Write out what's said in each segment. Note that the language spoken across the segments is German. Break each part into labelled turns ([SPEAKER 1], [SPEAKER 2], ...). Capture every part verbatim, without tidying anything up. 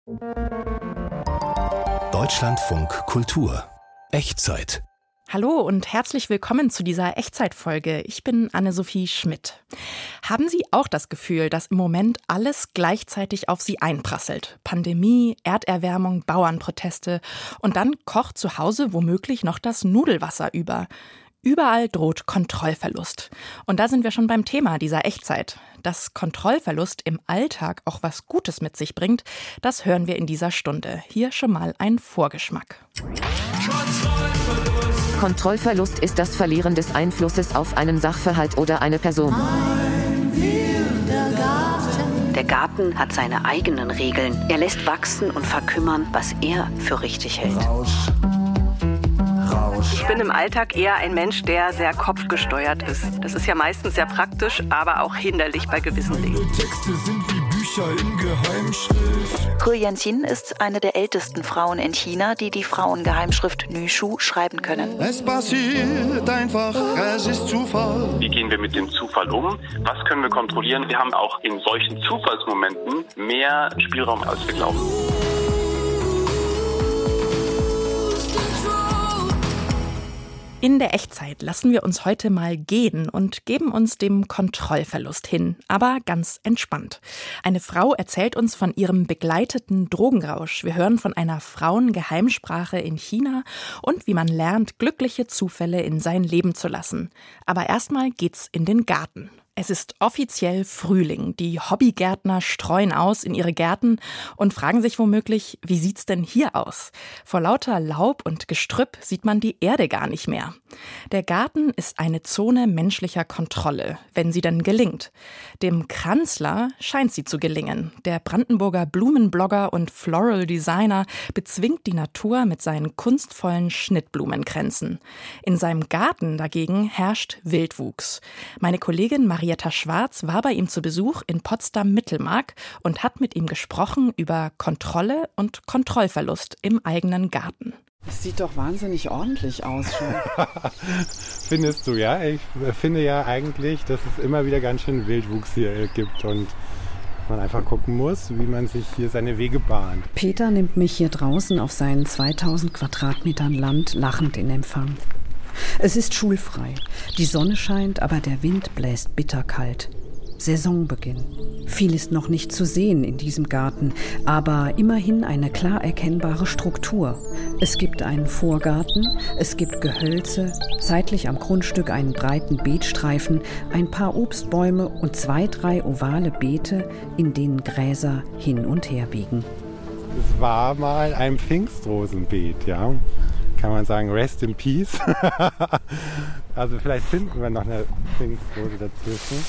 [SPEAKER 1] Deutschlandfunk Kultur. Echtzeit.
[SPEAKER 2] Hallo und herzlich willkommen zu dieser Echtzeitfolge. Ich bin Anne-Sophie Schmidt. Haben Sie auch das Gefühl, dass im Moment alles gleichzeitig auf Sie einprasselt? Pandemie, Erderwärmung, Bauernproteste und dann kocht zu Hause womöglich noch das Nudelwasser über. Überall droht Kontrollverlust. Und da sind wir schon beim Thema dieser Echtzeit. Dass Kontrollverlust im Alltag auch was Gutes mit sich bringt, das hören wir in dieser Stunde. Hier schon mal ein Vorgeschmack.
[SPEAKER 3] Kontrollverlust ist das Verlieren des Einflusses auf einen Sachverhalt oder eine Person.
[SPEAKER 4] Der Garten hat seine eigenen Regeln. Er lässt wachsen und verkümmern, was er für richtig hält.
[SPEAKER 5] Rausch. Rausch.
[SPEAKER 6] Ich bin im Alltag eher ein Mensch, der sehr kopfgesteuert ist. Das ist ja meistens sehr praktisch, aber auch hinderlich bei gewissen Dingen.
[SPEAKER 5] Meine Texte sind wie Bücher in Geheimschrift.
[SPEAKER 4] Hu Yanqin ist eine der ältesten Frauen in China, die die Frauengeheimschrift Nüshu schreiben können.
[SPEAKER 5] Es passiert einfach, es ist Zufall.
[SPEAKER 7] Wie gehen wir mit dem Zufall um? Was können wir kontrollieren? Wir haben auch in solchen Zufallsmomenten mehr Spielraum, als wir glauben.
[SPEAKER 2] In der Echtzeit lassen wir uns heute mal gehen und geben uns dem Kontrollverlust hin, aber ganz entspannt. Eine Frau erzählt uns von ihrem begleiteten Drogenrausch. Wir hören von einer Frauengeheimsprache in China und wie man lernt, glückliche Zufälle in sein Leben zu lassen. Aber erstmal geht's in den Garten. Es ist offiziell Frühling. Die Hobbygärtner streuen aus in ihre Gärten und fragen sich womöglich, wie sieht's denn hier aus? Vor lauter Laub und Gestrüpp sieht man die Erde gar nicht mehr. Der Garten ist eine Zone menschlicher Kontrolle, wenn sie denn gelingt. Dem Kranzler scheint sie zu gelingen. Der Brandenburger Blumenblogger und Floral Designer bezwingt die Natur mit seinen kunstvollen Schnittblumenkränzen. In seinem Garten dagegen herrscht Wildwuchs. Meine Kollegin Maria Marietta Schwarz war bei ihm zu Besuch in Potsdam-Mittelmark und hat mit ihm gesprochen über Kontrolle und Kontrollverlust im eigenen Garten.
[SPEAKER 8] Das sieht doch wahnsinnig ordentlich aus schon.
[SPEAKER 9] Findest du, ja? Ich finde ja eigentlich, dass es immer wieder ganz schön Wildwuchs hier gibt und man einfach gucken muss, wie man sich hier seine Wege bahnt.
[SPEAKER 8] Peter nimmt mich hier draußen auf seinen zweitausend Quadratmetern Land lachend in Empfang. Es ist schulfrei. Die Sonne scheint, aber der Wind bläst bitterkalt. Saisonbeginn. Viel ist noch nicht zu sehen in diesem Garten, aber immerhin eine klar erkennbare Struktur. Es gibt einen Vorgarten, es gibt Gehölze, seitlich am Grundstück einen breiten Beetstreifen, ein paar Obstbäume und zwei, drei ovale Beete, in denen Gräser hin und her biegen.
[SPEAKER 9] Es war mal ein Pfingstrosenbeet, ja. Kann man sagen, rest in peace. Also vielleicht finden wir noch eine Pfingstrose dazwischen.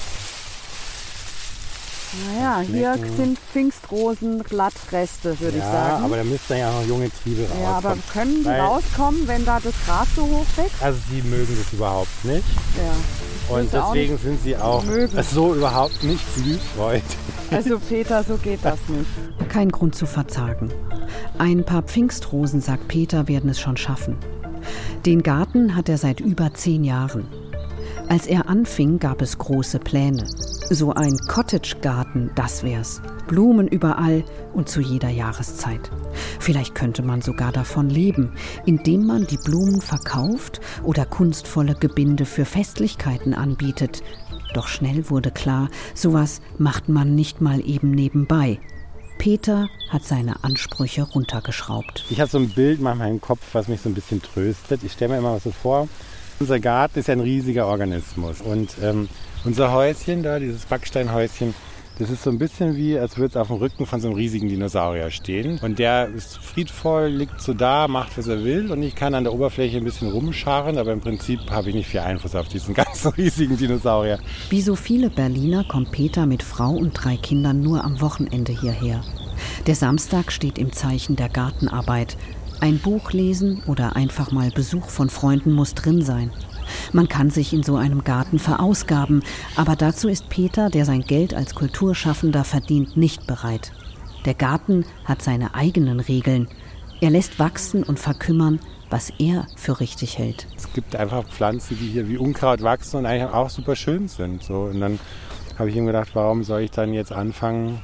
[SPEAKER 8] Naja, hier sind Pfingstrosenblattreste, würde
[SPEAKER 9] ja,
[SPEAKER 8] ich sagen.
[SPEAKER 9] Ja, aber da müssten ja noch junge Triebe rauskommen.
[SPEAKER 8] Ja, aber können die
[SPEAKER 9] Weil,
[SPEAKER 8] rauskommen, wenn da das Gras so hoch wächst?
[SPEAKER 9] Also sie mögen das überhaupt nicht.
[SPEAKER 8] Ja.
[SPEAKER 9] Und deswegen sind sie auch mögen. so überhaupt nicht blühfreudig.
[SPEAKER 8] Also Peter, so geht das nicht. Kein Grund zu verzagen. Ein paar Pfingstrosen, sagt Peter, werden es schon schaffen. Den Garten hat er seit über zehn Jahren. Als er anfing, gab es große Pläne. So ein Cottage-Garten, das wär's. Blumen überall und zu jeder Jahreszeit. Vielleicht könnte man sogar davon leben, indem man die Blumen verkauft oder kunstvolle Gebinde für Festlichkeiten anbietet. Doch schnell wurde klar, sowas macht man nicht mal eben nebenbei. Peter hat seine Ansprüche runtergeschraubt.
[SPEAKER 9] Ich habe so ein Bild manchmal im Kopf, was mich so ein bisschen tröstet. Ich stelle mir immer was so vor. Unser Garten ist ja ein riesiger Organismus. Und ähm, unser Häuschen da, dieses Backsteinhäuschen, das ist so ein bisschen wie, als würde es auf dem Rücken von so einem riesigen Dinosaurier stehen. Und der ist friedvoll, liegt so da, macht, was er will. Und ich kann an der Oberfläche ein bisschen rumscharren, aber im Prinzip habe ich nicht viel Einfluss auf diesen ganzen riesigen Dinosaurier.
[SPEAKER 8] Wie so viele Berliner kommt Peter mit Frau und drei Kindern nur am Wochenende hierher. Der Samstag steht im Zeichen der Gartenarbeit. Ein Buch lesen oder einfach mal Besuch von Freunden muss drin sein. Man kann sich in so einem Garten verausgaben, aber dazu ist Peter, der sein Geld als Kulturschaffender verdient, nicht bereit. Der Garten hat seine eigenen Regeln. Er lässt wachsen und verkümmern, was er für richtig hält.
[SPEAKER 9] Es gibt einfach Pflanzen, die hier wie Unkraut wachsen und eigentlich auch super schön sind. So, und dann habe ich ihm gedacht, warum soll ich dann jetzt anfangen,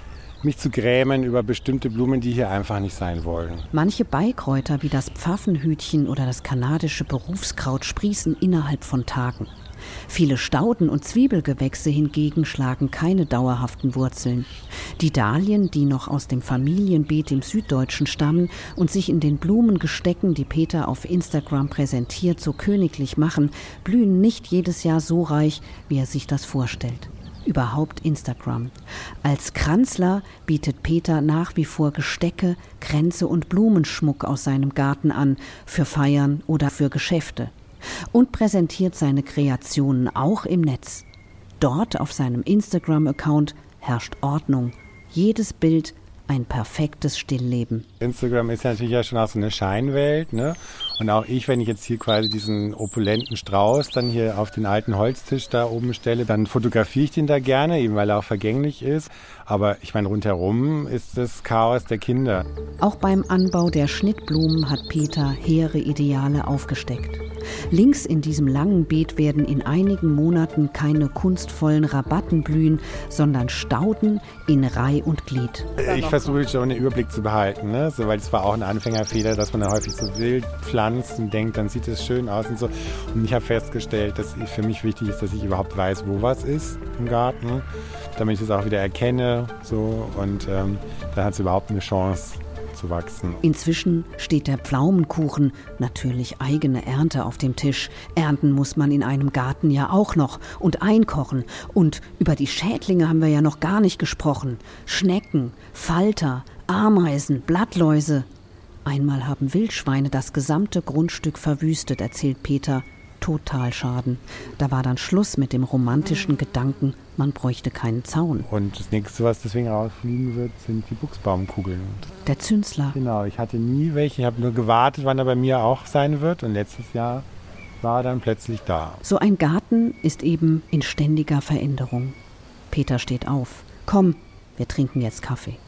[SPEAKER 9] mich zu grämen über bestimmte Blumen, die hier einfach nicht sein wollen.
[SPEAKER 8] Manche Beikräuter wie das Pfaffenhütchen oder das kanadische Berufskraut sprießen innerhalb von Tagen. Viele Stauden und Zwiebelgewächse hingegen schlagen keine dauerhaften Wurzeln. Die Dahlien, die noch aus dem Familienbeet im Süddeutschen stammen und sich in den Blumengestecken, die Peter auf Instagram präsentiert, so königlich machen, blühen nicht jedes Jahr so reich, wie er sich das vorstellt. Überhaupt Instagram. Als Kranzler bietet Peter nach wie vor Gestecke, Kränze und Blumenschmuck aus seinem Garten an, für Feiern oder für Geschäfte. Und präsentiert seine Kreationen auch im Netz. Dort auf seinem Instagram-Account herrscht Ordnung. Jedes Bild ein perfektes Stillleben.
[SPEAKER 9] Instagram ist ja natürlich ja schon auch so eine Scheinwelt, ne? Und auch ich, wenn ich jetzt hier quasi diesen opulenten Strauß dann hier auf den alten Holztisch da oben stelle, dann fotografiere ich den da gerne, eben weil er auch vergänglich ist. Aber ich meine, rundherum ist das Chaos der Kinder.
[SPEAKER 8] Auch beim Anbau der Schnittblumen hat Peter hehre Ideale aufgesteckt. Links in diesem langen Beet werden in einigen Monaten keine kunstvollen Rabatten blühen, sondern Stauden in Reih und Glied.
[SPEAKER 9] Ich versuche schon einen Überblick zu behalten, ne? So, weil es war auch ein Anfängerfehler, dass man da häufig so wild pflanzt und denkt, dann sieht es schön aus und so. Und ich habe festgestellt, dass für mich wichtig ist, dass ich überhaupt weiß, wo was ist im Garten, damit ich es auch wieder erkenne. So, und ähm, dann hat es überhaupt eine Chance zu wachsen.
[SPEAKER 8] Inzwischen steht der Pflaumenkuchen, natürlich eigene Ernte, auf dem Tisch. Ernten muss man in einem Garten ja auch noch und einkochen. Und über die Schädlinge haben wir ja noch gar nicht gesprochen. Schnecken, Falter, Ameisen, Blattläuse. Einmal haben Wildschweine das gesamte Grundstück verwüstet, erzählt Peter. Totalschaden. Da war dann Schluss mit dem romantischen Gedanken, man bräuchte keinen Zaun.
[SPEAKER 9] Und das nächste, was deswegen rausfliegen wird, sind die Buchsbaumkugeln.
[SPEAKER 8] Der Zünsler.
[SPEAKER 9] Genau, ich hatte nie welche. Ich habe nur gewartet, wann er bei mir auch sein wird. Und letztes Jahr war er dann plötzlich da.
[SPEAKER 8] So ein Garten ist eben in ständiger Veränderung. Peter steht auf. Komm, wir trinken jetzt Kaffee.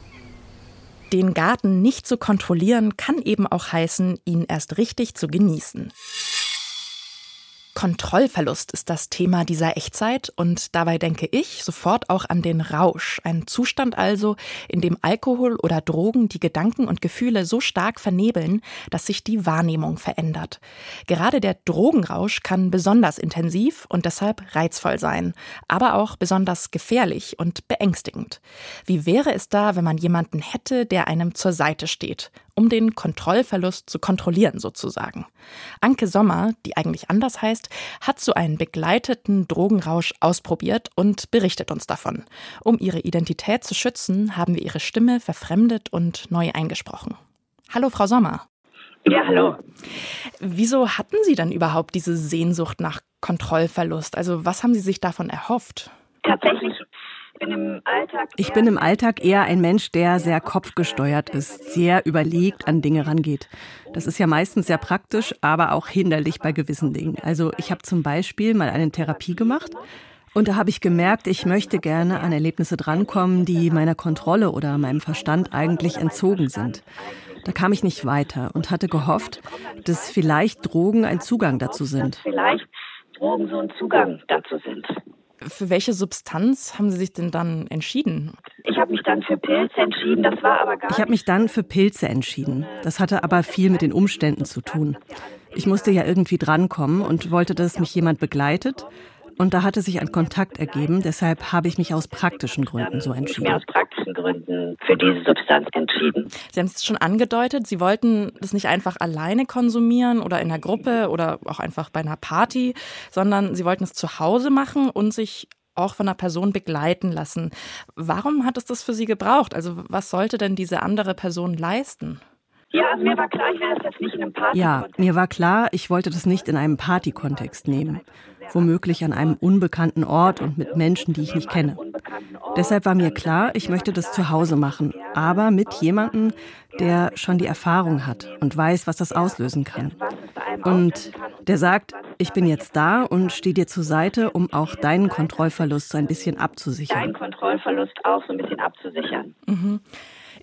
[SPEAKER 2] Den Garten nicht zu kontrollieren, kann eben auch heißen, ihn erst richtig zu genießen. Kontrollverlust ist das Thema dieser Echtzeit und dabei denke ich sofort auch an den Rausch. Ein Zustand also, in dem Alkohol oder Drogen die Gedanken und Gefühle so stark vernebeln, dass sich die Wahrnehmung verändert. Gerade der Drogenrausch kann besonders intensiv und deshalb reizvoll sein, aber auch besonders gefährlich und beängstigend. Wie wäre es da, wenn man jemanden hätte, der einem zur Seite steht, um den Kontrollverlust zu kontrollieren sozusagen? Anke Sommer, die eigentlich anders heißt, hat so einen begleiteten Drogenrausch ausprobiert und berichtet uns davon. Um ihre Identität zu schützen, haben wir ihre Stimme verfremdet und neu eingesprochen. Hallo, Frau Sommer.
[SPEAKER 10] Ja, hallo.
[SPEAKER 2] Wieso hatten Sie denn überhaupt diese Sehnsucht nach Kontrollverlust? Also was haben Sie sich davon erhofft?
[SPEAKER 10] Tatsächlich. Bin im Alltag
[SPEAKER 6] ich bin im Alltag eher ein Mensch, der sehr kopfgesteuert ist, sehr überlegt an Dinge rangeht. Das ist ja meistens sehr praktisch, aber auch hinderlich bei gewissen Dingen. Also ich habe zum Beispiel mal eine Therapie gemacht und da habe ich gemerkt, ich möchte gerne an Erlebnisse drankommen, die meiner Kontrolle oder meinem Verstand eigentlich entzogen sind. Da kam ich nicht weiter und hatte gehofft, dass vielleicht Drogen ein Zugang dazu sind.
[SPEAKER 10] Dass vielleicht Drogen so ein Zugang dazu sind.
[SPEAKER 2] Für welche Substanz haben Sie sich denn dann entschieden?
[SPEAKER 10] Ich habe mich dann für Pilze entschieden, das war aber gar
[SPEAKER 6] Ich habe mich dann für Pilze entschieden. Das hatte aber viel mit den Umständen zu tun. Ich musste ja irgendwie drankommen und wollte, dass mich jemand begleitet. Und da hatte sich ein Kontakt ergeben, deshalb habe ich mich aus praktischen Gründen so entschieden.
[SPEAKER 10] Ich habe mich aus praktischen Gründen für diese Substanz entschieden.
[SPEAKER 2] Sie haben es schon angedeutet, Sie wollten das nicht einfach alleine konsumieren oder in einer Gruppe oder auch einfach bei einer Party, sondern Sie wollten es zu Hause machen und sich auch von einer Person begleiten lassen. Warum hat es das für Sie gebraucht? Also was sollte denn diese andere Person leisten?
[SPEAKER 10] Ja, also mir war klar, ich werde das jetzt nicht in einem Party.
[SPEAKER 6] Ja, mir war klar, ich wollte das nicht in einem Party-Kontext nehmen. Womöglich an einem unbekannten Ort und mit Menschen, die ich nicht kenne. Deshalb war mir klar, ich möchte das zu Hause machen, aber mit jemandem, der schon die Erfahrung hat und weiß, was das auslösen kann. Und der sagt, ich bin jetzt da und stehe dir zur Seite, um auch deinen Kontrollverlust so ein bisschen abzusichern.
[SPEAKER 10] Deinen Kontrollverlust auch so ein bisschen abzusichern.
[SPEAKER 2] Mhm.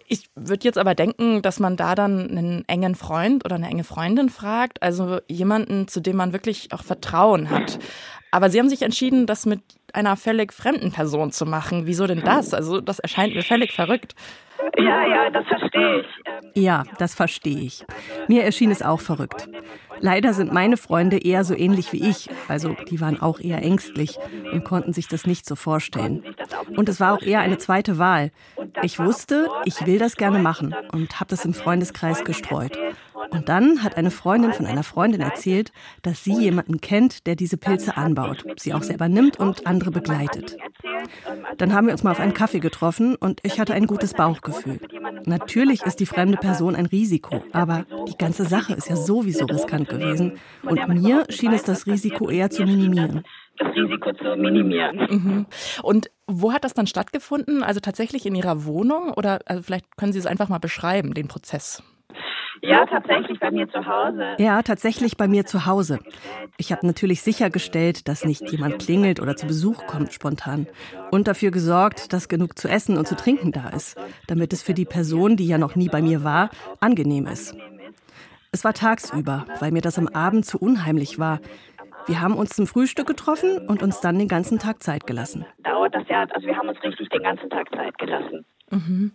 [SPEAKER 2] Ich würde jetzt aber denken, dass man da dann einen engen Freund oder eine enge Freundin fragt, also jemanden, zu dem man wirklich auch Vertrauen hat. Aber Sie haben sich entschieden, das mit einer völlig fremden Person zu machen. Wieso denn das? Also das erscheint mir völlig verrückt.
[SPEAKER 10] Ja, ja, das verstehe ich.
[SPEAKER 6] Ja, das verstehe ich. Mir erschien es auch verrückt. Leider sind meine Freunde eher so ähnlich wie ich. Also die waren auch eher ängstlich und konnten sich das nicht so vorstellen. Und es war auch eher eine zweite Wahl. Ich wusste, ich will das gerne machen und habe das im Freundeskreis gestreut. Und dann hat eine Freundin von einer Freundin erzählt, dass sie jemanden kennt, der diese Pilze anbaut, sie auch selber nimmt und andere begleitet. Dann haben wir uns mal auf einen Kaffee getroffen und ich hatte ein gutes Bauchgefühl. Natürlich ist die fremde Person ein Risiko, aber die ganze Sache ist ja sowieso riskant gewesen. Und mir schien es das Risiko eher zu minimieren.
[SPEAKER 10] Das Risiko zu minimieren.
[SPEAKER 2] Mhm. Und wo hat das dann stattgefunden? Also tatsächlich in Ihrer Wohnung? Oder also vielleicht können Sie es einfach mal beschreiben, den Prozess.
[SPEAKER 10] Ja, tatsächlich bei mir zu Hause.
[SPEAKER 6] Ja, tatsächlich bei mir zu Hause. Ich habe natürlich sichergestellt, dass nicht jemand klingelt oder zu Besuch kommt spontan. Und dafür gesorgt, dass genug zu essen und zu trinken da ist, damit es für die Person, die ja noch nie bei mir war, angenehm ist. Es war tagsüber, weil mir das am Abend zu unheimlich war. Wir haben uns zum Frühstück getroffen und uns dann den ganzen Tag Zeit gelassen.
[SPEAKER 10] Dauert das ja, also wir haben uns richtig den ganzen Tag Zeit gelassen.
[SPEAKER 2] Mhm.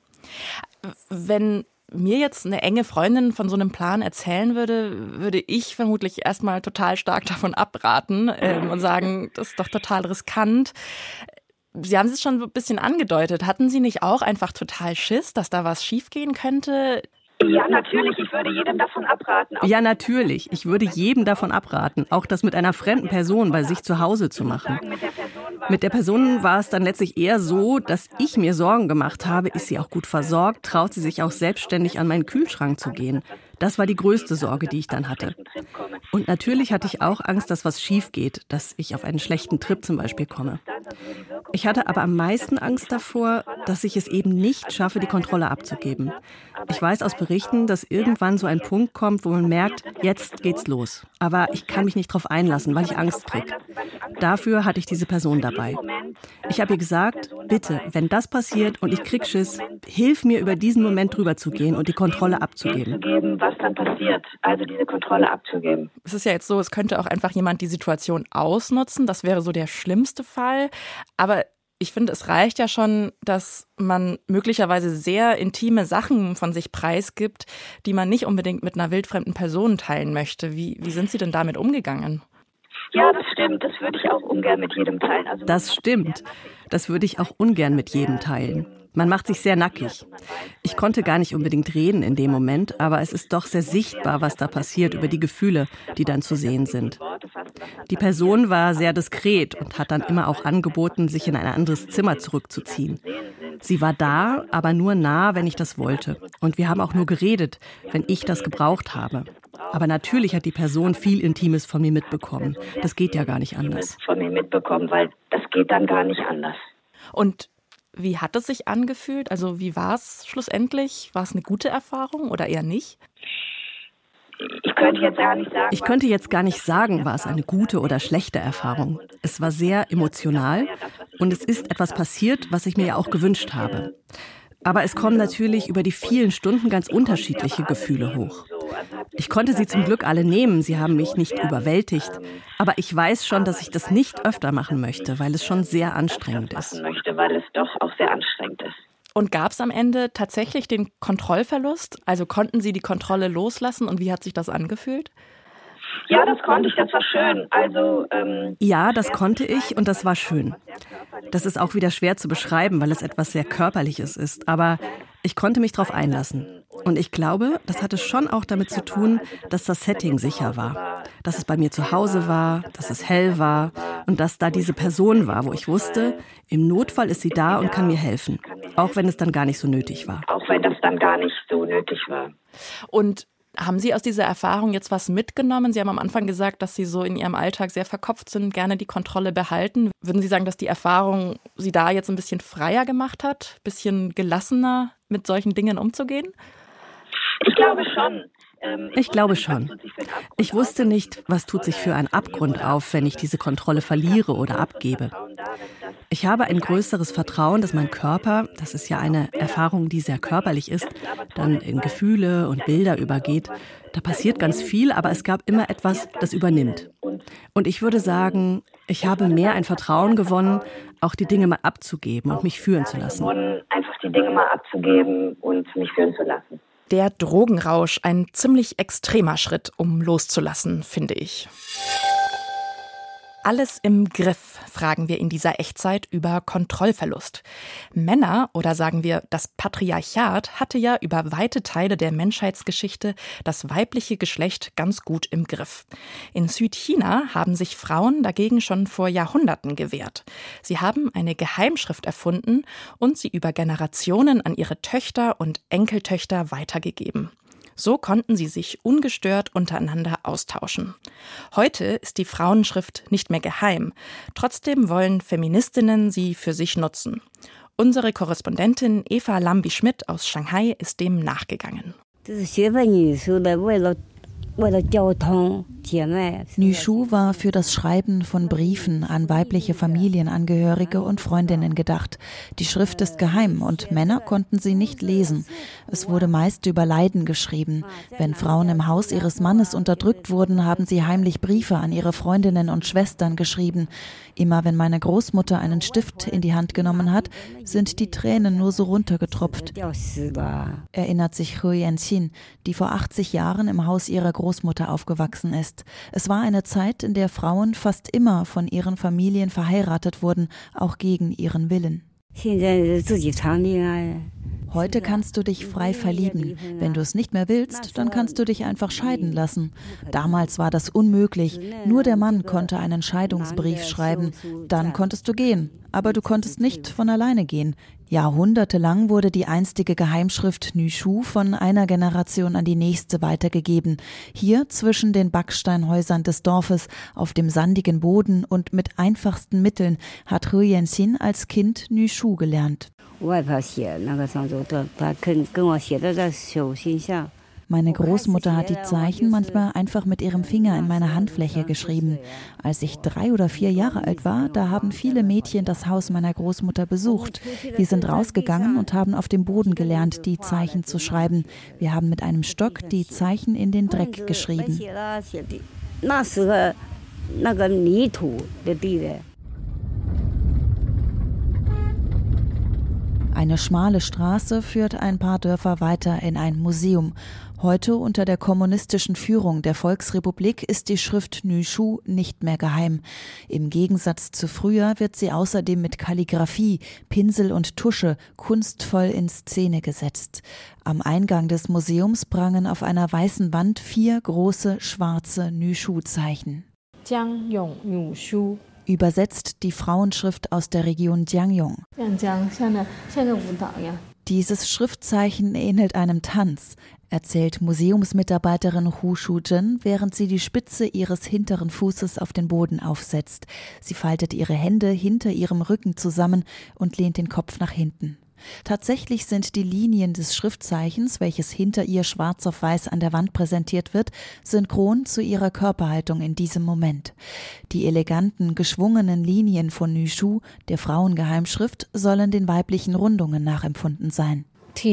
[SPEAKER 2] Wenn mir jetzt eine enge Freundin von so einem Plan erzählen würde, würde ich vermutlich erstmal total stark davon abraten ähm, und sagen, das ist doch total riskant. Sie haben es schon so ein bisschen angedeutet. Hatten Sie nicht auch einfach total Schiss, dass da was schiefgehen könnte?
[SPEAKER 10] Ja, natürlich. Ich würde jedem davon abraten.
[SPEAKER 6] Ja, natürlich. Ich würde jedem davon abraten, auch das mit einer fremden Person bei sich zu Hause zu machen. Mit der Person war es dann letztlich eher so, dass ich mir Sorgen gemacht habe, ist sie auch gut versorgt, traut sie sich auch selbstständig an meinen Kühlschrank zu gehen. Das war die größte Sorge, die ich dann hatte. Und natürlich hatte ich auch Angst, dass was schief geht, dass ich auf einen schlechten Trip zum Beispiel komme. Ich hatte aber am meisten Angst davor, dass ich es eben nicht schaffe, die Kontrolle abzugeben. Ich weiß aus Berichten, dass irgendwann so ein Punkt kommt, wo man merkt, jetzt geht's los. Aber ich kann mich nicht drauf einlassen, weil ich Angst kriege. Dafür hatte ich diese Person dabei. Ich habe ihr gesagt, bitte, wenn das passiert und ich krieg Schiss, hilf mir, über diesen Moment drüber zu gehen und die Kontrolle abzugeben.
[SPEAKER 10] Was dann passiert, also diese Kontrolle abzugeben.
[SPEAKER 2] Es ist ja jetzt so, es könnte auch einfach jemand die Situation ausnutzen. Das wäre so der schlimmste Fall. Aber ich finde, es reicht ja schon, dass man möglicherweise sehr intime Sachen von sich preisgibt, die man nicht unbedingt mit einer wildfremden Person teilen möchte. Wie, wie sind Sie denn damit umgegangen?
[SPEAKER 10] Ja, das stimmt. Das würde ich auch ungern mit jedem teilen. Also
[SPEAKER 6] das stimmt. Das würde ich auch ungern mit jedem teilen. Man macht sich sehr nackig. Ich konnte gar nicht unbedingt reden in dem Moment, aber es ist doch sehr sichtbar, was da passiert, über die Gefühle, die dann zu sehen sind. Die Person war sehr diskret und hat dann immer auch angeboten, sich in ein anderes Zimmer zurückzuziehen. Sie war da, aber nur nah, wenn ich das wollte. Und wir haben auch nur geredet, wenn ich das gebraucht habe. Aber natürlich hat die Person viel Intimes von mir mitbekommen. Das geht ja gar nicht anders.
[SPEAKER 10] Von mir mitbekommen, weil das geht dann gar nicht anders.
[SPEAKER 2] Und wie hat es sich angefühlt? Also wie war es schlussendlich? War es eine gute Erfahrung oder eher nicht?
[SPEAKER 10] Ich könnte jetzt gar nicht sagen.
[SPEAKER 6] Ich könnte jetzt gar nicht sagen, war es eine gute oder schlechte Erfahrung. Es war sehr emotional und es ist etwas passiert, was ich mir ja auch gewünscht habe. Aber es kommen natürlich über die vielen Stunden ganz unterschiedliche Gefühle hoch. Ich konnte sie zum Glück alle nehmen, sie haben mich nicht überwältigt. Aber ich weiß schon, dass ich das nicht öfter machen möchte, weil es schon sehr anstrengend ist.
[SPEAKER 10] Möchte, weil es doch auch sehr anstrengend ist.
[SPEAKER 2] Und gab es am Ende tatsächlich den Kontrollverlust? Also konnten Sie die Kontrolle loslassen und wie hat sich das angefühlt?
[SPEAKER 10] Ja, das konnte ich, das war schön. Also ähm
[SPEAKER 6] ja, das konnte ich und das war schön. Das ist auch wieder schwer zu beschreiben, weil es etwas sehr Körperliches ist. Aber ich konnte mich darauf einlassen. Und ich glaube, das hatte schon auch damit zu tun, dass das Setting sicher war. Dass es bei mir zu Hause war, dass es hell war und dass da diese Person war, wo ich wusste, im Notfall ist sie da und kann mir helfen. Auch wenn es dann gar nicht so nötig war.
[SPEAKER 10] Auch wenn das dann gar nicht so nötig war.
[SPEAKER 2] Und haben Sie aus dieser Erfahrung jetzt was mitgenommen? Sie haben am Anfang gesagt, dass Sie so in Ihrem Alltag sehr verkopft sind, gerne die Kontrolle behalten. Würden Sie sagen, dass die Erfahrung Sie da jetzt ein bisschen freier gemacht hat, ein bisschen gelassener mit solchen Dingen umzugehen?
[SPEAKER 10] Ich glaube schon.
[SPEAKER 6] Ich glaube schon. Ich wusste nicht, was tut sich für ein Abgrund auf, wenn ich diese Kontrolle verliere oder abgebe. Ich habe ein größeres Vertrauen, dass mein Körper, das ist ja eine Erfahrung, die sehr körperlich ist, dann in Gefühle und Bilder übergeht. Da passiert ganz viel, aber es gab immer etwas, das übernimmt. Und ich würde sagen, ich habe mehr ein Vertrauen gewonnen, auch die Dinge mal abzugeben und mich führen zu lassen.
[SPEAKER 10] Einfach die Dinge mal abzugeben und mich führen zu lassen.
[SPEAKER 2] Der Drogenrausch, ein ziemlich extremer Schritt, um loszulassen, finde ich. Alles im Griff, fragen wir in dieser Echtzeit über Kontrollverlust. Männer, oder sagen wir das Patriarchat, hatte ja über weite Teile der Menschheitsgeschichte das weibliche Geschlecht ganz gut im Griff. In Südchina haben sich Frauen dagegen schon vor Jahrhunderten gewehrt. Sie haben eine Geheimschrift erfunden und sie über Generationen an ihre Töchter und Enkeltöchter weitergegeben. So konnten sie sich ungestört untereinander austauschen. Heute ist die Frauenschrift nicht mehr geheim. Trotzdem wollen Feministinnen sie für sich nutzen. Unsere Korrespondentin Eva Lambi-Schmidt aus Shanghai ist dem nachgegangen.
[SPEAKER 11] Nüshu war für das Schreiben von Briefen an weibliche Familienangehörige und Freundinnen gedacht. Die Schrift ist geheim und Männer konnten sie nicht lesen. Es wurde meist über Leiden geschrieben. Wenn Frauen im Haus ihres Mannes unterdrückt wurden, haben sie heimlich Briefe an ihre Freundinnen und Schwestern geschrieben. Immer wenn meine Großmutter einen Stift in die Hand genommen hat, sind die Tränen nur so runtergetropft. Erinnert sich Hu Yanqin, die vor achtzig Jahren im Haus ihrer Großmutter aufgewachsen ist. Es war eine Zeit, in der Frauen fast immer von ihren Familien verheiratet wurden, auch gegen ihren Willen. Heute kannst du dich frei verlieben. Wenn du es nicht mehr willst, dann kannst du dich einfach scheiden lassen. Damals war das unmöglich. Nur der Mann konnte einen Scheidungsbrief schreiben. Dann konntest du gehen. Aber du konntest nicht von alleine gehen. Jahrhundertelang wurde die einstige Geheimschrift Nüshu von einer Generation an die nächste weitergegeben. Hier zwischen den Backsteinhäusern des Dorfes, auf dem sandigen Boden und mit einfachsten Mitteln hat Hu Yanqin als Kind Nüshu gelernt. Meine Großmutter hat die Zeichen manchmal einfach mit ihrem Finger in meine Handfläche geschrieben. Als ich drei oder vier Jahre alt war, da haben viele Mädchen das Haus meiner Großmutter besucht. Wir sind rausgegangen und haben auf dem Boden gelernt, die Zeichen zu schreiben. Wir haben mit einem Stock die Zeichen in den Dreck geschrieben. Eine schmale Straße führt ein paar Dörfer weiter in ein Museum. Heute unter der kommunistischen Führung der Volksrepublik ist die Schrift Nüshu nicht mehr geheim. Im Gegensatz zu früher wird sie außerdem mit Kalligraphie, Pinsel und Tusche kunstvoll in Szene gesetzt. Am Eingang des Museums prangen auf einer weißen Wand vier große schwarze Nüshu-Zeichen. Jiangyong Nüshu. Übersetzt die Frauenschrift aus der Region Jiangyong. Dieses Schriftzeichen ähnelt einem Tanz, erzählt Museumsmitarbeiterin Hu Shuzhen, während sie die Spitze ihres hinteren Fußes auf den Boden aufsetzt. Sie faltet ihre Hände hinter ihrem Rücken zusammen und lehnt den Kopf nach hinten. Tatsächlich sind die Linien des Schriftzeichens, welches hinter ihr schwarz auf weiß an der Wand präsentiert wird, synchron zu ihrer Körperhaltung in diesem Moment. Die eleganten, geschwungenen Linien von Nüshu, der Frauengeheimschrift, sollen den weiblichen Rundungen nachempfunden sein. Die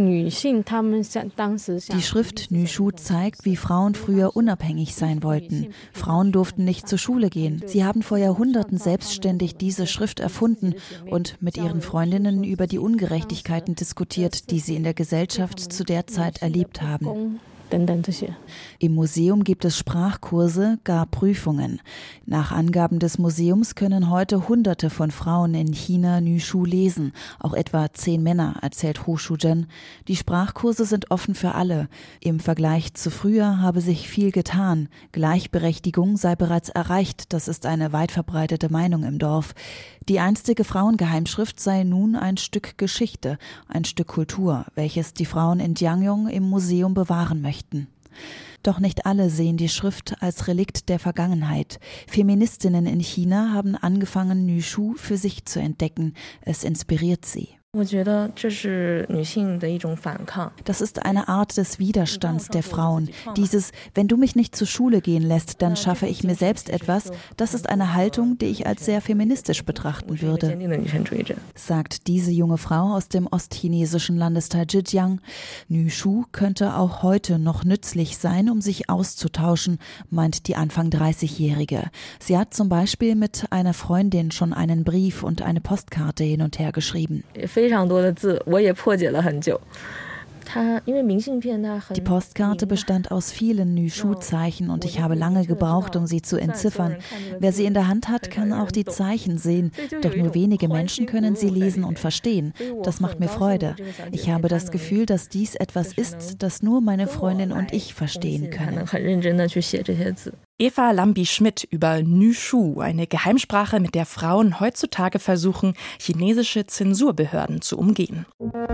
[SPEAKER 11] Schrift Nüshu zeigt, wie Frauen früher unabhängig sein wollten. Frauen durften nicht zur Schule gehen. Sie haben vor Jahrhunderten selbstständig diese Schrift erfunden und mit ihren Freundinnen über die Ungerechtigkeiten diskutiert, die sie in der Gesellschaft zu der Zeit erlebt haben. Im Museum gibt es Sprachkurse, gar Prüfungen. Nach Angaben des Museums können heute Hunderte von Frauen in China Nüshu lesen, auch etwa zehn Männer, erzählt Hu Shuzhen. Die Sprachkurse sind offen für alle. Im Vergleich zu früher habe sich viel getan. Gleichberechtigung sei bereits erreicht, das ist eine weit verbreitete Meinung im Dorf. Die einstige Frauengeheimschrift sei nun ein Stück Geschichte, ein Stück Kultur, welches die Frauen in Jiangyong im Museum bewahren möchten. Doch nicht alle sehen die Schrift als Relikt der Vergangenheit. Feministinnen in China haben angefangen, Nüshu für sich zu entdecken. Es inspiriert sie. Das ist eine Art des Widerstands der Frauen. Dieses, wenn du mich nicht zur Schule gehen lässt, dann schaffe ich mir selbst etwas. Das ist eine Haltung, die ich als sehr feministisch betrachten würde, sagt diese junge Frau aus dem ostchinesischen Landesteil Zhejiang. Nü Shu könnte auch heute noch nützlich sein, um sich auszutauschen, meint die Anfang dreißigjährige. Sie hat zum Beispiel mit einer Freundin schon einen Brief und eine Postkarte hin und her geschrieben. Die Postkarte bestand aus vielen Nü-Shu-Zeichen und ich habe lange gebraucht, um sie zu entziffern. Wer sie in der Hand hat, kann auch die Zeichen sehen, doch nur wenige Menschen können sie lesen und verstehen. Das macht mir Freude. Ich habe das Gefühl, dass dies etwas ist, das nur meine Freundin und ich verstehen können.
[SPEAKER 2] Eva Lambi-Schmidt über Nü-Shu, eine Geheimsprache, mit der Frauen heutzutage versuchen, chinesische Zensurbehörden zu umgehen.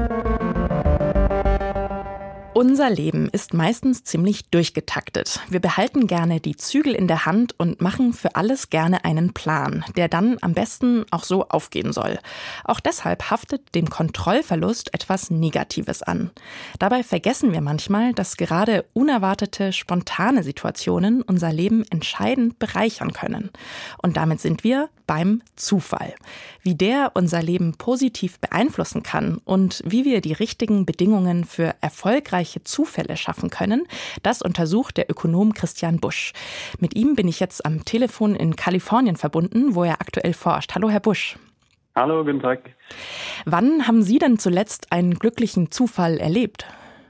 [SPEAKER 2] Unser Leben ist meistens ziemlich durchgetaktet. Wir behalten gerne die Zügel in der Hand und machen für alles gerne einen Plan, der dann am besten auch so aufgehen soll. Auch deshalb haftet dem Kontrollverlust etwas Negatives an. Dabei vergessen wir manchmal, dass gerade unerwartete, spontane Situationen unser Leben entscheidend bereichern können. Und damit sind wir beim Zufall. Wie der unser Leben positiv beeinflussen kann und wie wir die richtigen Bedingungen für erfolgreiche Zufälle schaffen können, das untersucht der Ökonom Christian Busch. Mit ihm bin ich jetzt am Telefon in Kalifornien verbunden, wo er aktuell forscht. Hallo, Herr Busch.
[SPEAKER 7] Hallo, guten Tag.
[SPEAKER 2] Wann haben Sie denn zuletzt einen glücklichen Zufall erlebt?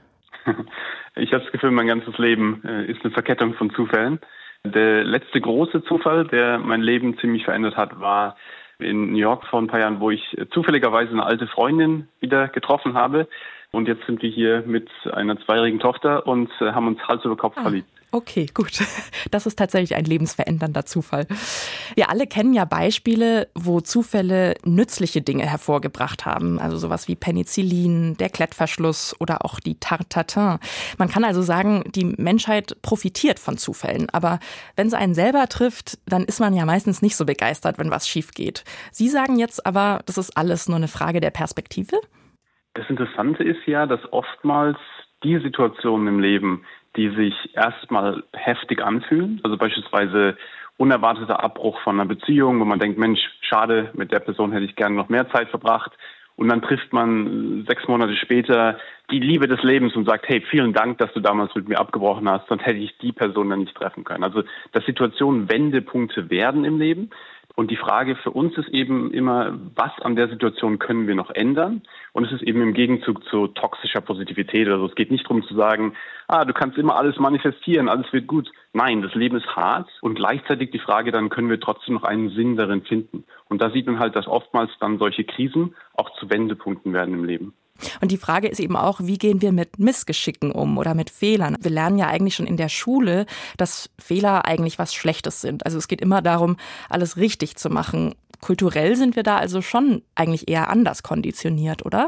[SPEAKER 7] Ich habe das Gefühl, mein ganzes Leben ist eine Verkettung von Zufällen. Der letzte große Zufall, der mein Leben ziemlich verändert hat, war in New York vor ein paar Jahren, wo ich zufälligerweise eine alte Freundin wieder getroffen habe. Und jetzt sind wir hier mit einer zweijährigen Tochter und haben uns Hals über Kopf ah. verliebt.
[SPEAKER 2] Okay, gut. Das ist tatsächlich ein lebensverändernder Zufall. Wir alle kennen ja Beispiele, wo Zufälle nützliche Dinge hervorgebracht haben. Also sowas wie Penicillin, der Klettverschluss oder auch die Tarte Tatin. Man kann also sagen, die Menschheit profitiert von Zufällen. Aber wenn es einen selber trifft, dann ist man ja meistens nicht so begeistert, wenn was schief geht. Sie sagen jetzt aber, das ist alles nur eine Frage der Perspektive?
[SPEAKER 7] Das Interessante ist ja, dass oftmals die Situationen im Leben, die sich erstmal heftig anfühlen, also beispielsweise unerwarteter Abbruch von einer Beziehung, wo man denkt, Mensch, schade, mit der Person hätte ich gerne noch mehr Zeit verbracht. Und dann trifft man sechs Monate später die Liebe des Lebens und sagt, hey, vielen Dank, dass du damals mit mir abgebrochen hast, sonst hätte ich die Person dann nicht treffen können. Also, dass Situationen Wendepunkte werden im Leben. Und die Frage für uns ist eben immer, was an der Situation können wir noch ändern? Und es ist eben im Gegenzug zu toxischer Positivität. Also es geht nicht darum zu sagen, ah, du kannst immer alles manifestieren, alles wird gut. Nein, das Leben ist hart und gleichzeitig die Frage, dann können wir trotzdem noch einen Sinn darin finden. Und da sieht man halt, dass oftmals dann solche Krisen auch zu Wendepunkten werden im Leben.
[SPEAKER 2] Und die Frage ist eben auch, wie gehen wir mit Missgeschicken um oder mit Fehlern? Wir lernen ja eigentlich schon in der Schule, dass Fehler eigentlich was Schlechtes sind. Also es geht immer darum, alles richtig zu machen. Kulturell sind wir da also schon eigentlich eher anders konditioniert, oder?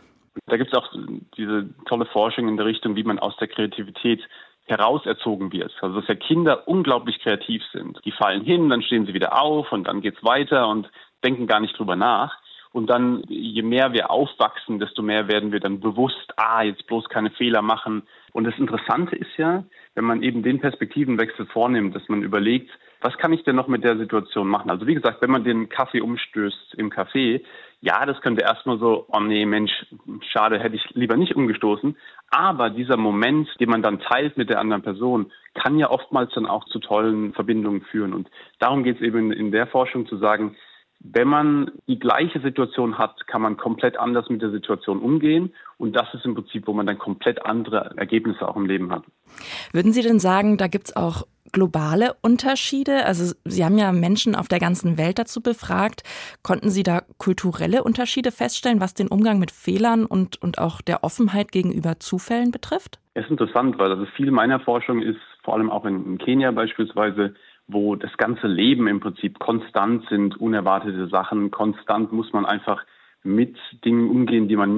[SPEAKER 7] Da gibt es auch diese tolle Forschung in der Richtung, wie man aus der Kreativität herauserzogen wird. Also dass ja Kinder unglaublich kreativ sind. Die fallen hin, dann stehen sie wieder auf und dann geht's weiter und denken gar nicht drüber nach. Und dann, je mehr wir aufwachsen, desto mehr werden wir dann bewusst, ah, jetzt bloß keine Fehler machen. Und das Interessante ist ja, wenn man eben den Perspektivenwechsel vornimmt, dass man überlegt, was kann ich denn noch mit der Situation machen? Also wie gesagt, wenn man den Kaffee umstößt im Café, ja, das könnte erstmal so, oh nee, Mensch, schade, hätte ich lieber nicht umgestoßen. Aber dieser Moment, den man dann teilt mit der anderen Person, kann ja oftmals dann auch zu tollen Verbindungen führen. Und darum geht es eben in der Forschung zu sagen, wenn man die gleiche Situation hat, kann man komplett anders mit der Situation umgehen. Und das ist im Prinzip, wo man dann komplett andere Ergebnisse auch im Leben hat.
[SPEAKER 2] Würden Sie denn sagen, da gibt es auch globale Unterschiede? Also Sie haben ja Menschen auf der ganzen Welt dazu befragt. Konnten Sie da kulturelle Unterschiede feststellen, was den Umgang mit Fehlern und, und auch der Offenheit gegenüber Zufällen betrifft?
[SPEAKER 7] Es ist interessant, weil also viel meiner Forschung ist, vor allem auch in, in Kenia beispielsweise, wo das ganze Leben im Prinzip konstant sind, unerwartete Sachen. Konstant muss man einfach mit Dingen umgehen, die man nicht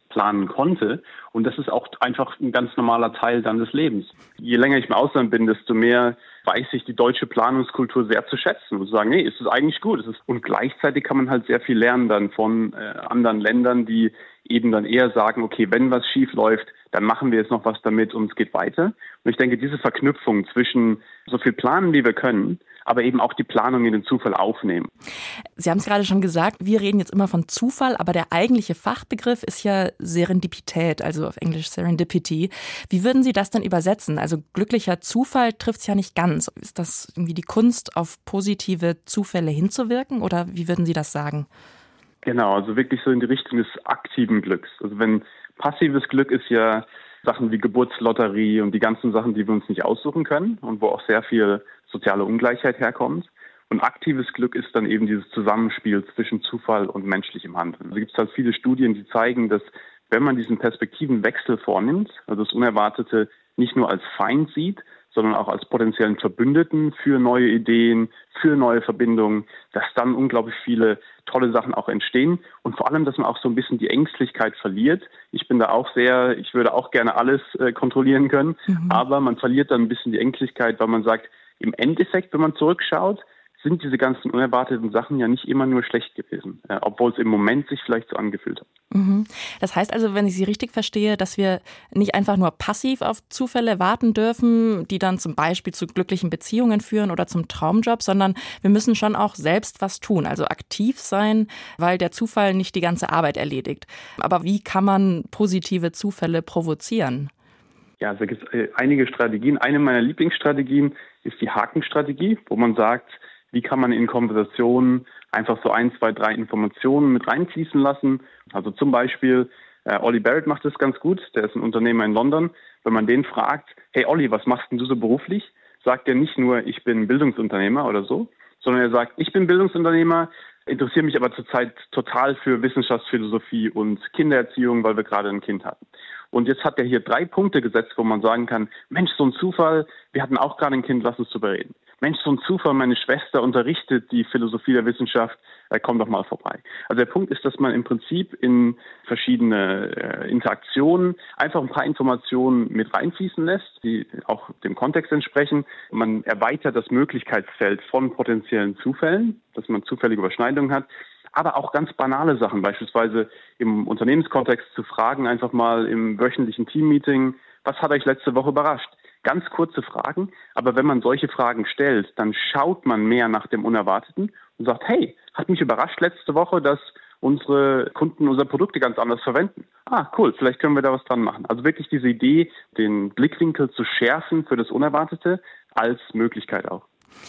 [SPEAKER 7] planen konnte. Und das ist auch einfach ein ganz normaler Teil dann des Lebens. Je länger ich im Ausland bin, desto mehr weiß ich die deutsche Planungskultur sehr zu schätzen und zu sagen, nee, es ist eigentlich gut. Es ist, und gleichzeitig kann man halt sehr viel lernen dann von äh, anderen Ländern, die eben dann eher sagen, okay, wenn was schief läuft, dann machen wir jetzt noch was damit und es geht weiter. Und ich denke, diese Verknüpfung zwischen so viel planen, wie wir können, aber eben auch die Planung in den Zufall aufnehmen.
[SPEAKER 2] Sie haben es gerade schon gesagt, wir reden jetzt immer von Zufall, aber der eigentliche Fachbegriff ist ja Serendipität, also auf Englisch Serendipity. Wie würden Sie das denn übersetzen? Also glücklicher Zufall trifft es ja nicht ganz. Ist das irgendwie die Kunst, auf positive Zufälle hinzuwirken oder wie würden Sie das sagen?
[SPEAKER 7] Genau, also wirklich so in die Richtung des aktiven Glücks. Also wenn passives Glück ist ja Sachen wie Geburtslotterie und die ganzen Sachen, die wir uns nicht aussuchen können und wo auch sehr viel soziale Ungleichheit herkommt. Und aktives Glück ist dann eben dieses Zusammenspiel zwischen Zufall und menschlichem Handeln. Also gibt es halt viele Studien, die zeigen, dass wenn man diesen Perspektivenwechsel vornimmt, also das Unerwartete nicht nur als Feind sieht, sondern auch als potenziellen Verbündeten für neue Ideen, für neue Verbindungen, dass dann unglaublich viele tolle Sachen auch entstehen und vor allem, dass man auch so ein bisschen die Ängstlichkeit verliert. Ich bin da auch sehr, ich würde auch gerne alles äh, kontrollieren können, mhm. aber man verliert dann ein bisschen die Ängstlichkeit, weil man sagt, im Endeffekt, wenn man zurückschaut, sind diese ganzen unerwarteten Sachen ja nicht immer nur schlecht gewesen, äh, obwohl es im Moment sich vielleicht so angefühlt hat.
[SPEAKER 2] Mhm. Das heißt also, wenn ich Sie richtig verstehe, dass wir nicht einfach nur passiv auf Zufälle warten dürfen, die dann zum Beispiel zu glücklichen Beziehungen führen oder zum Traumjob, sondern wir müssen schon auch selbst was tun, also aktiv sein, weil der Zufall nicht die ganze Arbeit erledigt. Aber wie kann man positive Zufälle provozieren?
[SPEAKER 7] Ja, also es gibt einige Strategien. Eine meiner Lieblingsstrategien ist die Hakenstrategie, wo man sagt, wie kann man in Konversationen einfach so ein, zwei, drei Informationen mit reinfließen lassen. Also zum Beispiel, äh, Ollie Barrett macht das ganz gut, der ist ein Unternehmer in London. Wenn man den fragt, hey Ollie, was machst denn du so beruflich? Sagt er nicht nur, ich bin Bildungsunternehmer oder so, sondern er sagt, ich bin Bildungsunternehmer, interessiere mich aber zurzeit total für Wissenschaftsphilosophie und Kindererziehung, weil wir gerade ein Kind hatten. Und jetzt hat er hier drei Punkte gesetzt, wo man sagen kann, Mensch, so ein Zufall, wir hatten auch gerade ein Kind, lass uns drüber reden. Mensch, so ein Zufall, meine Schwester unterrichtet die Philosophie der Wissenschaft, äh, komm doch mal vorbei. Also der Punkt ist, dass man im Prinzip in verschiedene äh, Interaktionen einfach ein paar Informationen mit reinfließen lässt, die auch dem Kontext entsprechen. Man erweitert das Möglichkeitsfeld von potenziellen Zufällen, dass man zufällige Überschneidungen hat. Aber auch ganz banale Sachen, beispielsweise im Unternehmenskontext zu fragen, einfach mal im wöchentlichen Teammeeting, was hat euch letzte Woche überrascht? Ganz kurze Fragen, aber wenn man solche Fragen stellt, dann schaut man mehr nach dem Unerwarteten und sagt, hey, hat mich überrascht letzte Woche, dass unsere Kunden unsere Produkte ganz anders verwenden. Ah, cool, vielleicht können wir da was dran machen. Also wirklich diese Idee, den Blickwinkel zu schärfen für das Unerwartete als Möglichkeit auch.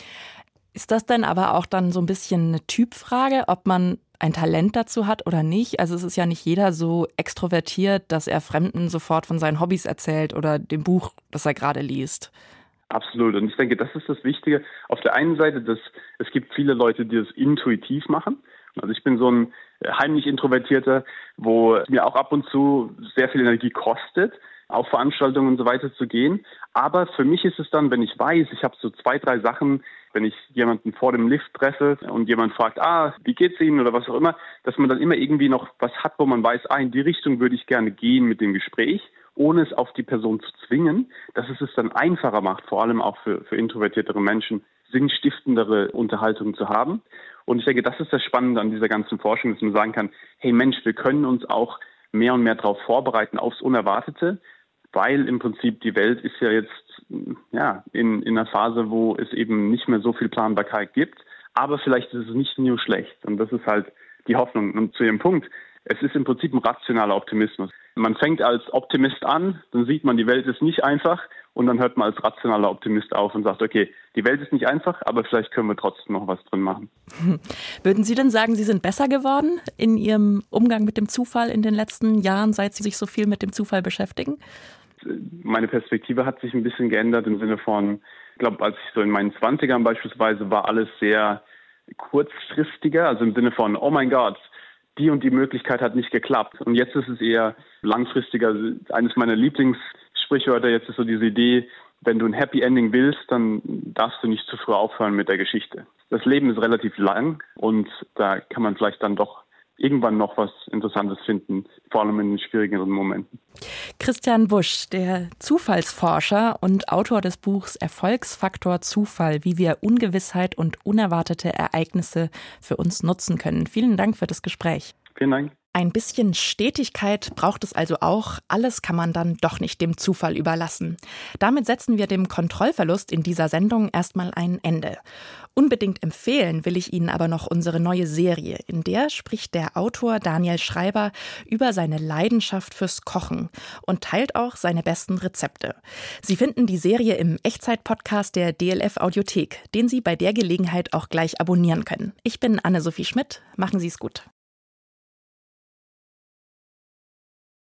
[SPEAKER 2] Ist das denn aber auch dann so ein bisschen eine Typfrage, ob man ein Talent dazu hat oder nicht? Also es ist ja nicht jeder so extrovertiert, dass er Fremden sofort von seinen Hobbys erzählt oder dem Buch, das er gerade liest.
[SPEAKER 7] Absolut. Und ich denke, das ist das Wichtige. Auf der einen Seite, dass es gibt viele Leute, die das intuitiv machen. Also ich bin so ein heimlich Introvertierter, wo es mir auch ab und zu sehr viel Energie kostet, auf Veranstaltungen und so weiter zu gehen. Aber für mich ist es dann, wenn ich weiß, ich habe so zwei, drei Sachen, wenn ich jemanden vor dem Lift treffe und jemand fragt, ah, wie geht's Ihnen oder was auch immer, dass man dann immer irgendwie noch was hat, wo man weiß, ah, in die Richtung würde ich gerne gehen mit dem Gespräch, ohne es auf die Person zu zwingen, dass es es dann einfacher macht, vor allem auch für, für introvertiertere Menschen, sinnstiftendere Unterhaltungen zu haben. Und ich denke, das ist das Spannende an dieser ganzen Forschung, dass man sagen kann, hey Mensch, wir können uns auch mehr und mehr darauf vorbereiten, aufs Unerwartete, weil im Prinzip die Welt ist ja jetzt ja in, in einer Phase, wo es eben nicht mehr so viel Planbarkeit gibt. Aber vielleicht ist es nicht nur schlecht. Und das ist halt die Hoffnung. Und zu Ihrem Punkt, es ist im Prinzip ein rationaler Optimismus. Man fängt als Optimist an, dann sieht man, die Welt ist nicht einfach. Und dann hört man als rationaler Optimist auf und sagt, okay, die Welt ist nicht einfach, aber vielleicht können wir trotzdem noch was drin machen.
[SPEAKER 2] Würden Sie denn sagen, Sie sind besser geworden in Ihrem Umgang mit dem Zufall in den letzten Jahren, seit Sie sich so viel mit dem Zufall beschäftigen?
[SPEAKER 7] Meine Perspektive hat sich ein bisschen geändert im Sinne von, ich glaube, als ich so in meinen Zwanzigern beispielsweise war alles sehr kurzfristiger, also im Sinne von, oh mein Gott, die und die Möglichkeit hat nicht geklappt. Und jetzt ist es eher langfristiger. Eines meiner Lieblingssprichwörter jetzt ist so diese Idee, wenn du ein Happy Ending willst, dann darfst du nicht zu früh aufhören mit der Geschichte. Das Leben ist relativ lang und da kann man vielleicht dann doch irgendwann noch was Interessantes finden, vor allem in den schwierigeren Momenten.
[SPEAKER 2] Christian Busch, der Zufallsforscher und Autor des Buchs Erfolgsfaktor Zufall, wie wir Ungewissheit und unerwartete Ereignisse für uns nutzen können. Vielen Dank für das Gespräch.
[SPEAKER 7] Vielen Dank.
[SPEAKER 2] Ein bisschen Stetigkeit braucht es also auch. Alles kann man dann doch nicht dem Zufall überlassen. Damit setzen wir dem Kontrollverlust in dieser Sendung erstmal ein Ende. Unbedingt empfehlen will ich Ihnen aber noch unsere neue Serie. In der spricht der Autor Daniel Schreiber über seine Leidenschaft fürs Kochen und teilt auch seine besten Rezepte. Sie finden die Serie im Echtzeit-Podcast der D L F Audiothek, den Sie bei der Gelegenheit auch gleich abonnieren können. Ich bin Anne-Sophie Schmidt. Machen Sie es gut.